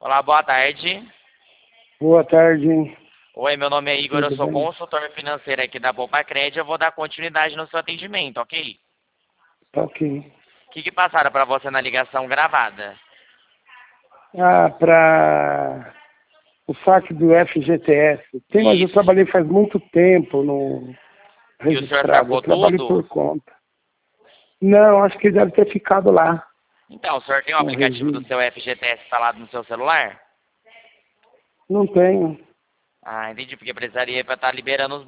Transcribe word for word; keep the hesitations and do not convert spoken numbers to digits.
Olá, boa tarde. Boa tarde. Oi, meu nome é Igor, eu Tudo sou bem? consultor financeiro aqui da Poupa Crédito. Eu vou dar continuidade no seu atendimento, ok? Tá ok. O que, que passaram para você na ligação gravada? Ah, para o saque do F G T S. Tem, mas eu Isso. trabalhei faz muito tempo no E o senhor registrado. Eu sacou trabalhei tudo? por conta. Não, acho que ele deve ter ficado lá Então, o senhor tem o no aplicativo do registro. seu F G T S instalado no seu celular? Não tenho. Ah, entendi, porque precisaria para estar liberando os